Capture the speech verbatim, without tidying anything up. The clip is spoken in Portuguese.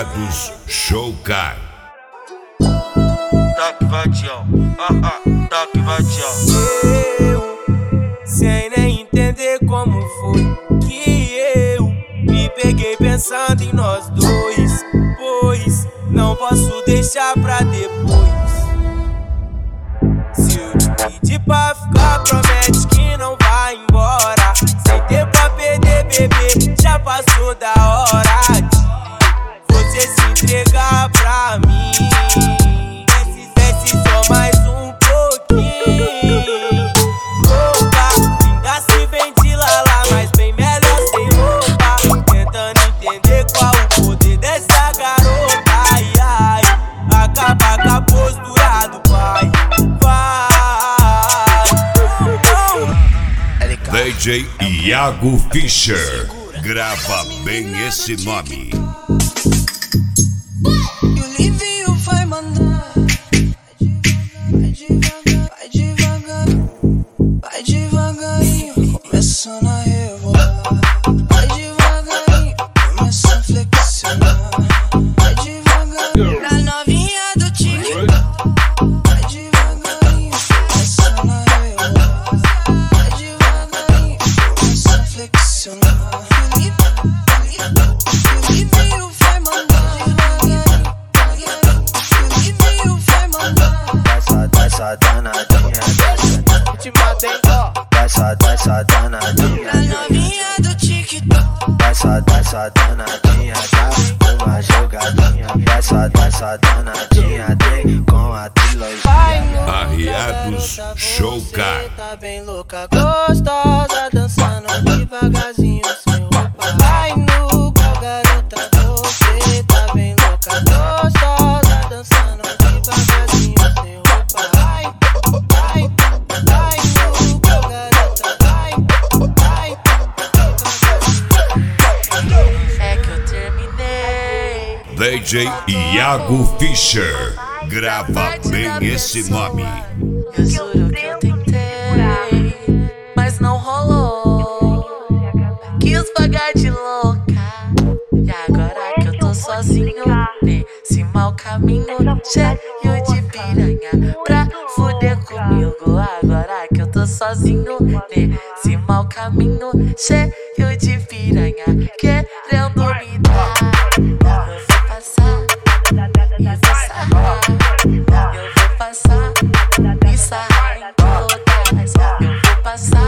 Arriados Showcar. Toque vadião, ah ah, toque vadião. Eu, sem nem entender como foi que eu me peguei pensando em nós dois, pois não posso deixar pra depois. Se eu te pedir pra ficar, promete que não vai embora. Sem tempo pra perder, bebê, já passou da hora de você se entregar pra mim. Desce, desce só mais um pouquinho. Roupa, linda se vem de lala, mas bem melhor sem roupa. Tentando entender qual o poder dessa garota. Ai, ai, acaba com a postura do pai. D J Iago Fischer, grava bem esse nome. E o Livinho vai mandar. Vai devagar, vai devagar, vai devagarinho, começando a rebolar. Vai devagarinho, começa a flexionar. Vai devagarinho, pra novinha do tique. Vai devagarinho, começando a rebolar. Vai devagarinho, começa a flexionar. O Livinho vai mandar. Dessa danadinha, Te matei, ó. dessa, dessa danadinha, a novinha do TikTok. Dessa, dessa danadinha, dá uma jogadinha. Dessa, dessa danadinha, tem com a trilogia. Arriados Showcar. Tá bem louca, gostosa, dançando devagarzinho sem roupa. Vai no pau, garota, você tá bem louca, gostosa, dançando devagarzinho sem roupa. Vai, vai, vai no pau, garota, vai, vai, devagarzinho. É que eu terminei. D J Iago Fischer, grava bem esse nome. Eu juro que eu tentei, mas não rolou. Quis pagar de louca, e agora que eu tô sozinho nesse mau caminho, cheio de piranha pra fuder comigo. Agora que eu tô sozinho nesse mau caminho, cheio de piranha querendo me dar. Eu vou passar e vou sarrar. Eu vou passar e sarrar em todas. Eu vou passar